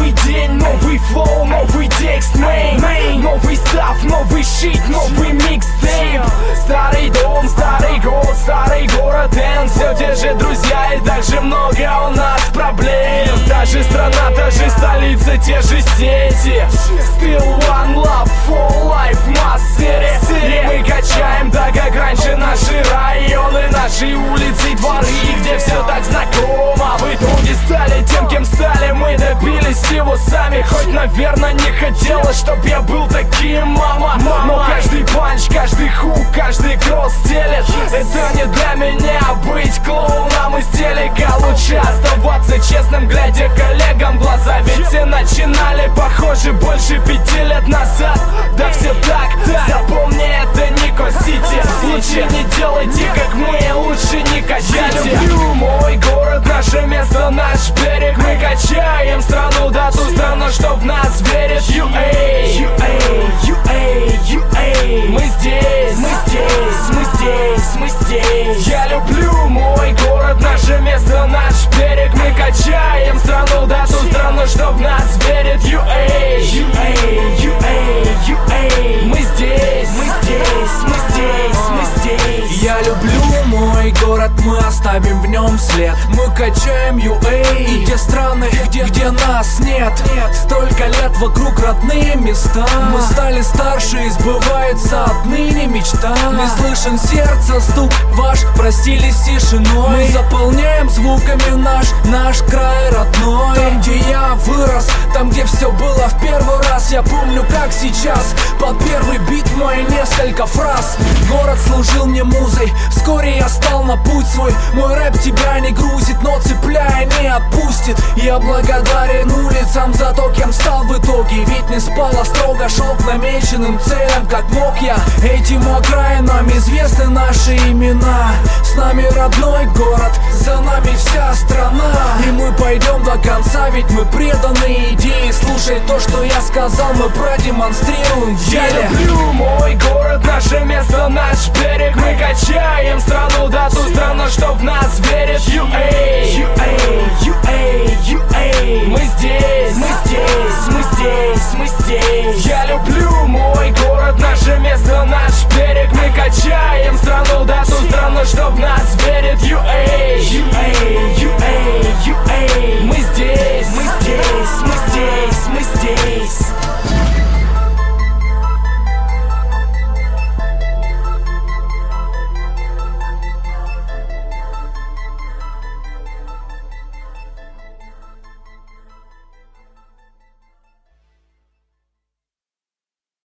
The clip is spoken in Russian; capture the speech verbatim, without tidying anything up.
Новый день, новый флоу, новый текст, мейн, новый став, новый щит, новый микстейп. Старый дом, старый год, старый город, and все те же друзья, и так же много у нас проблем. Та же страна, та же столица, те же сети. Still one love for life, mass city. И мы качаем так, как раньше, наши районы, наши улицы и дворы, где все так знакомо. В итоге стали тем, кем стали, мы добились всего сами. Хоть, наверное, не хотелось, чтоб я был таким, мама. Но каждый панч, каждый хук, каждый кросс делит. Это не для меня быть клоуном из телека. Лучше оставаться честным, глядя коллегам в глаза. Ведь все начинали, похоже, больше пяти лет назад. Да все так, запомни, это Нико-Сити. Лучше не делайте, как мы, лучше не качайте. Я люблю мой город, наше место, наш берег. Мы качаем страну, да ту страну, что в нас верит. ю эй, ю эй, ю эй, ю эй. Мы здесь, мы здесь, мы здесь, мы здесь. Я люблю мой город, наше место, наш берег. Мы качаем страну, да ту страну, что в нас верит. ю эй, ю эй, ю эй, ю эй. Мы здесь, мы здесь, мы здесь, мы здесь. Я люблю мой город, мы оставим в нем след. Мы качаем ю эй и те страны, где, где нас нет. Столько лет вокруг родные места. Мы стали старше и сбывается отныне мечта. Не слышен сердца стук ваш, простились тишиной. Мы заполняем звуками наш, наш край родной. Там, где я вырос, там, где все было в первый раз. Я помню, как сейчас, под первый бит мой несколько фраз. Город служил мне музой, вскоре я стал на путь свой. Мой рэп тебя не грузит, но цепляя не отпустит. Я благодарен улицам за то, кем стал в итоге. Ведь не спал, а строго шел к намеченным целям, как мог я. Этим окраинам известны наши имена. С нами родной город, за нами вся страна. И мы пойдем до конца, ведь мы преданы идее. Слушай то, что я сказал, мы продемонстрируем в деле. Я люблю мой город, наше место, наш берег. Мы качаем страну, да ту страну, что в нас верит. ю эй, ю эй, ю эй.